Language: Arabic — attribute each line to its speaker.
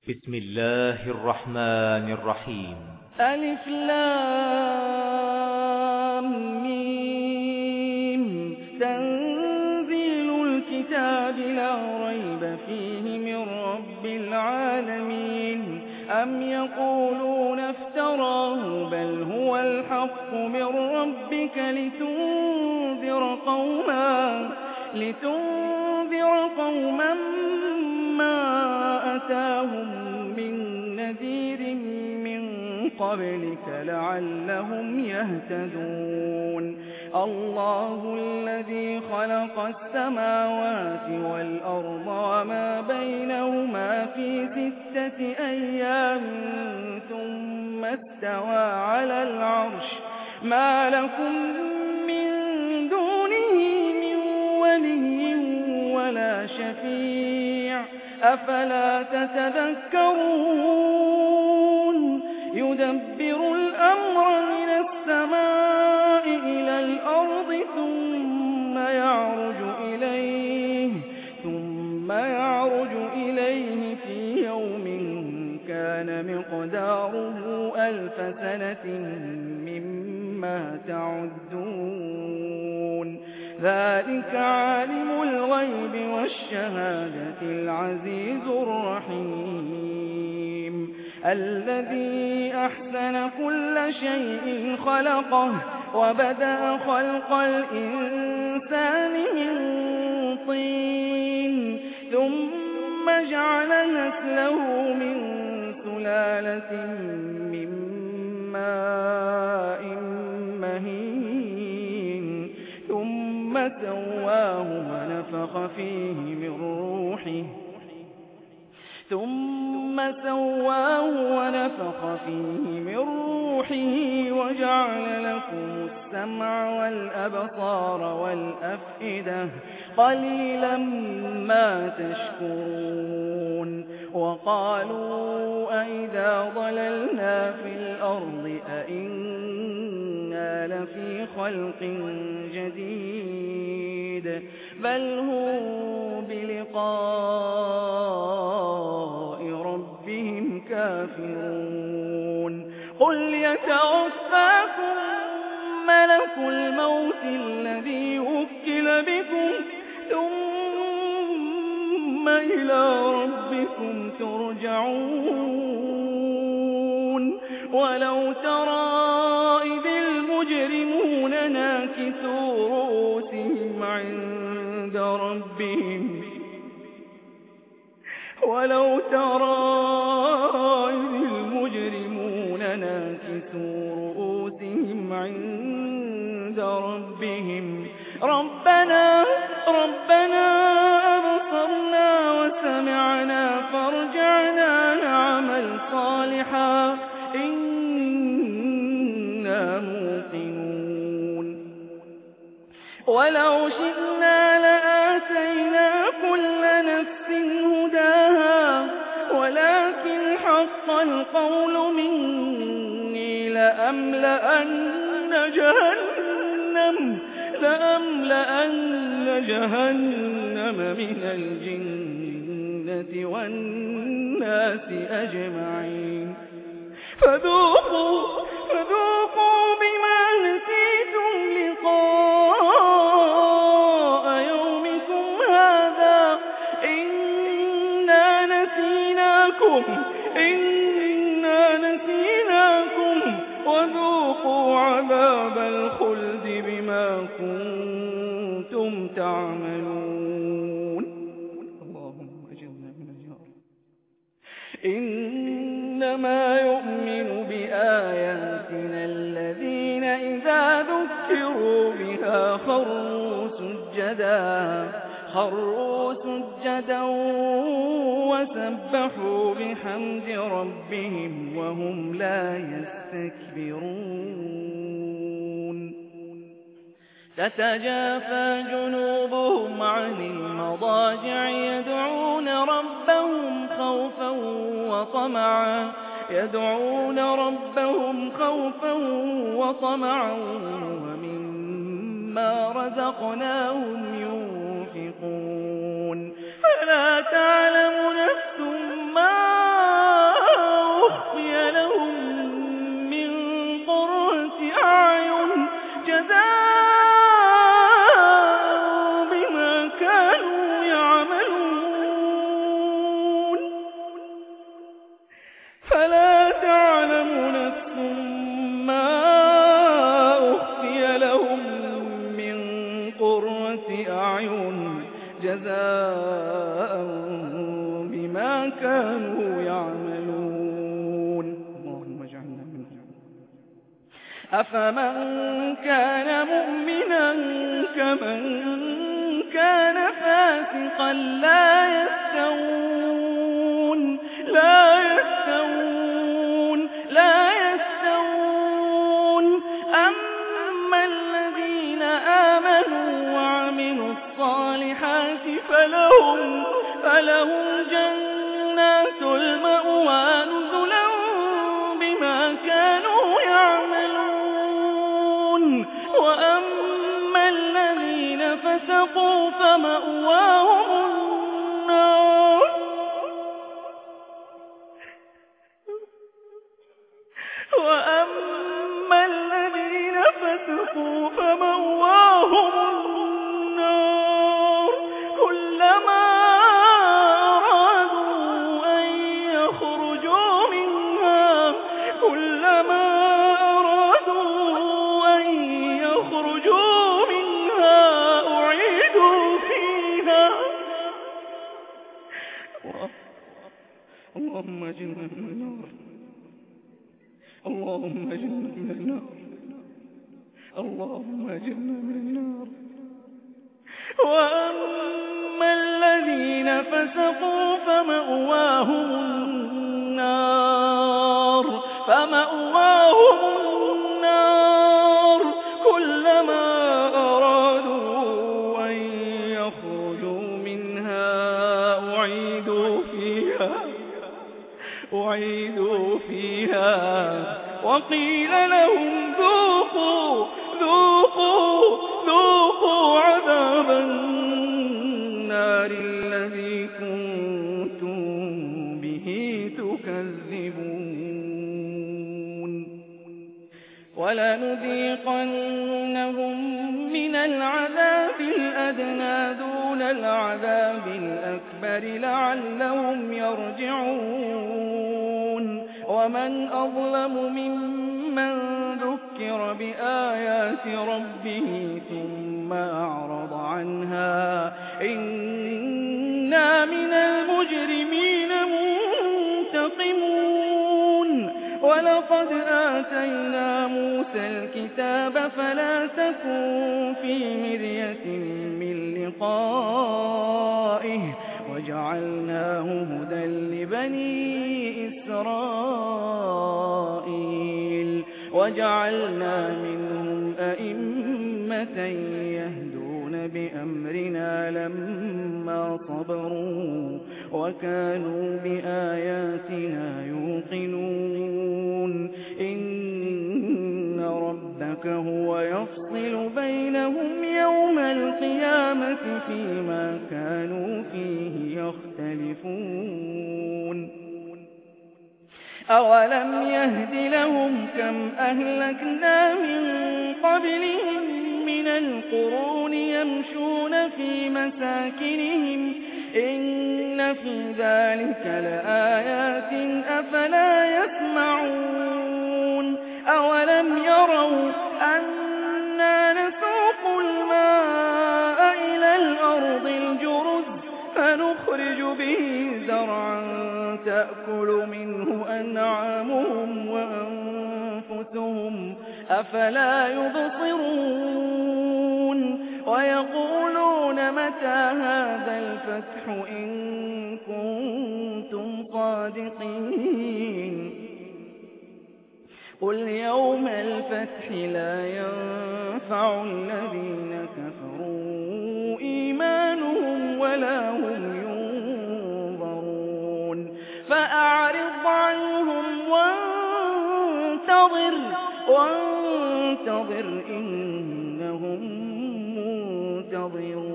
Speaker 1: بسم الله الرحمن الرحيم.
Speaker 2: ألف لام ميم. تنزيل الكتاب لا ريب فيه من رب العالمين. أم يقولون افتراه بل هو الحق من ربك لتنذر قوما ما أتاهم من نذير من قبلك لعلهم يهتدون. الله الذي خلق السماوات والأرض وما بينهما في 6 أيام ثم استوى على العرش. ما لكم من دونه من ولي ولا شفيع أفلا تتذكرون. يدبر الأمر من السماء إلى الأرض ثم يعرج إليه في يوم كان مقداره 1000 سنة مما تعدون. ذلك عالم الغيب والشهادة العزيز الرحيم. الذي أحسن كل شيء خلقه وبدأ خلق الإنسان من طين ثم جعل نسله من سلالة من ماء مهين ثم سواه ونفخ فيه من روحه وجعل لكم السمع والأبصار والأفئدة قليلا ما تشكرون. وقالوا أئذا ضللنا في الأرض أئنا لفي خلق جديد بل هم بلقاء ربهم كافرون. قل يتوفاكم ملك الموت الذي وكل بكم ثم إلى ربكم ترجعون. ولو ترى إذ المجرمون ناكسوا رؤوسهم عند ربهم ربنا أبصرنا وسمعنا فارجعنا نعمل صالحا إنا موقنون. ولو شئنا لآتينا كل نفس هداها ولكن حق القول مني لأملأن جهنم من الجنة والناس أجمعين. فذوقوا بما نسيتم لقاء يومكم هذا إنا نسيناكم وذوقوا عذاب الخلد بما كنتم تعملون. اللهم أجرنا من النار. إنما يؤمن بآياتنا الذين إذا ذكروا بها خروا سجدا وسبحوا بحمد ربهم وهم لا يستكبرون. تتجافى جنوبهم عن المضاجع يدعون ربهم خوفا وطمعا ومما رزقناهم ينفقون. فلا تعلم نفس ما فلا تعلم نفس ما أخفي لهم من قرة أعين جزاء بما كانوا يعملون. اللهم اجعلنا منهم. أفمن كان مؤمنا كمن كان فاسقا لا يستوون أما الذين آمنوا وعملوا الصالحات فلهم جنات المأوى نزلا بما كانوا يعملون وأما الذين فسقوا فمأواهم النار كلما أرادوا أن يخرجوا منها أعيدوا فيها. اللهم أجرنا من النار. اللهم أجرنا من النار. اللهم أجرنا من النار. وأما الذين فسقوا فمأواهم النار كلما أرادوا أن يخرجوا منها أعيدوا فيها وقيل لهم ذوقوا عذاب النار الذي كنتم به تكذبون. ولنذيقنهم من العذاب الأدنى دون العذاب الأكبر لعلهم يرجعون. ومن أظلم ممن ذكر بآيات ربه ثم أعرض عنها إنا من المجرمين منتقمون. ولقد آتينا موسى الكتاب فلا تكن في مرية من لقائه وجعلناه هدى لبني إسرائيل وجعلنا منهم أئمة يهدون بأمرنا لما صبروا وكانوا بآياتنا يوقنون. إن ربك هو يفصل بينهم يوم القيامة فيما كانوا فيه يختلفون. أولم يهد لهم كم أهلكنا من قبلهم من القرون يمشون في مساكنهم إن في ذلك لآيات أفلا يسمعون. أولم يروا أنا نسوق الماء إلى الأرض الجرز فنخرج به زرعا تأكل منه أنعامهم وأنفسهم أفلا يبصرون. ويقولون متى هذا الفتح إن كنتم صادقين. قل يوم الفتح لا ينفع الذين كفروا إيمانهم ولا هم ينظرون. فأعرض عنهم وانتظر إنهم منتظرون.